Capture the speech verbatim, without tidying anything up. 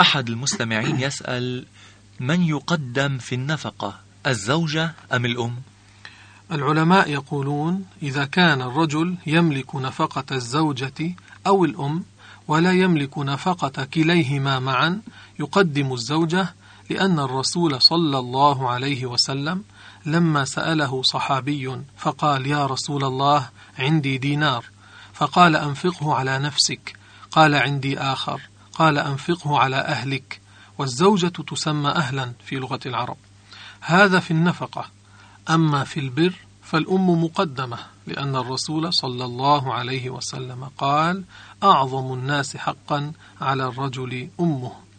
أحد المستمعين يسأل: من يقدم في النفقة، الزوجة أم الأم؟ العلماء يقولون إذا كان الرجل يملك نفقة الزوجة أو الأم ولا يملك نفقة كليهما معا يقدم الزوجة، لأن الرسول صلى الله عليه وسلم لما سأله صحابي فقال: يا رسول الله عندي دينار، فقال: أنفقه على نفسك. قال: عندي آخر. قال: أنفقه على أهلك. والزوجة تسمى أهلا في لغة العرب. هذا في النفقة. أما في البر فالأم مقدمة، لأن الرسول صلى الله عليه وسلم قال: أعظم الناس حقا على الرجل أمه.